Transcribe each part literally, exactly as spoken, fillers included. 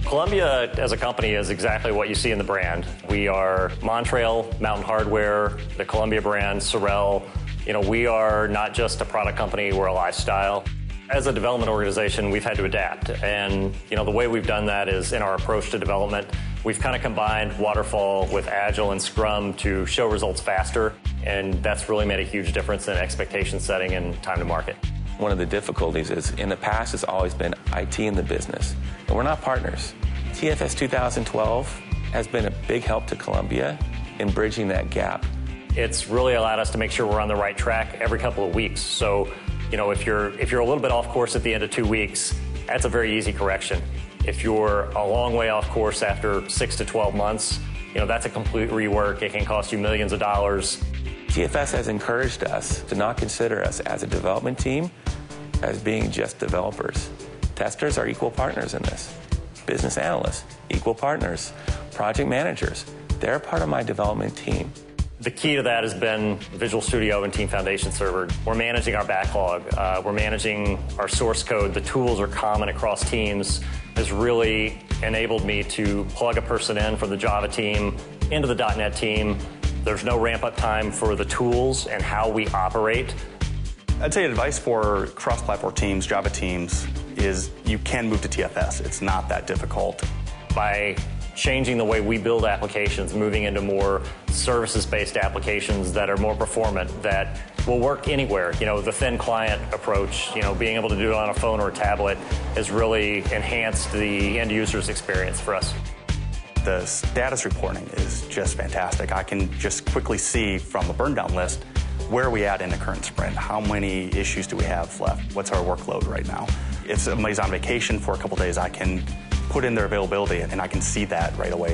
Columbia, as a company, is exactly what you see in the brand. We are Montrail, Mountain Hardware, the Columbia brand, Sorel. You know, we are not just a product company, we're a lifestyle. As a development organization, we've had to adapt. And, you know, the way we've done that is in our approach to development. We've kind of combined Waterfall with Agile and Scrum to show results faster. And that's really made a huge difference in expectation setting and time to market. One of the difficulties is, in the past, it's always been I T in the business. And we're not partners. T F S two thousand twelve has been a big help to Columbia in bridging that gap. It's really allowed us to make sure we're on the right track every couple of weeks. So, you know, if you're if you're a little bit off course at the end of two weeks, that's a very easy correction. If you're a long way off course after six to twelve months, you know, that's a complete rework. It can cost you millions of dollars. T F S has encouraged us to not consider us as a development team as being just developers. Testers are equal partners in this. Business analysts, equal partners. Project managers, they're part of my development team. The key to that has been Visual Studio and Team Foundation Server. We're managing our backlog. Uh, we're managing our source code. The tools are common across teams. Has really enabled me to plug a person in from the Java team into the dot net team. There's no ramp-up time for the tools and how we operate. I'd say advice for cross-platform teams, Java teams, is you can move to T F S. It's not that difficult. By changing the way we build applications, moving into more services-based applications that are more performant, that will work anywhere. You know, the thin client approach, you know, being able to do it on a phone or a tablet has really enhanced the end user's experience for us. The status reporting is just fantastic. I can just quickly see from the burn down list where are we at in the current sprint? How many issues do we have left? What's our workload right now? If somebody's on vacation for a couple days, I can put in their availability and I can see that right away.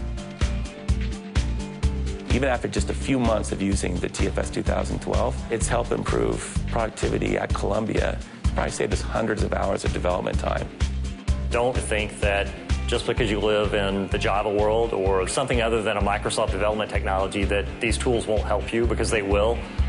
Even after just a few months of using the T F S two thousand twelve, it's helped improve productivity at Columbia. It's probably saved us hundreds of hours of development time. Don't think that just because you live in the Java world or something other than a Microsoft development technology that these tools won't help you, because they will.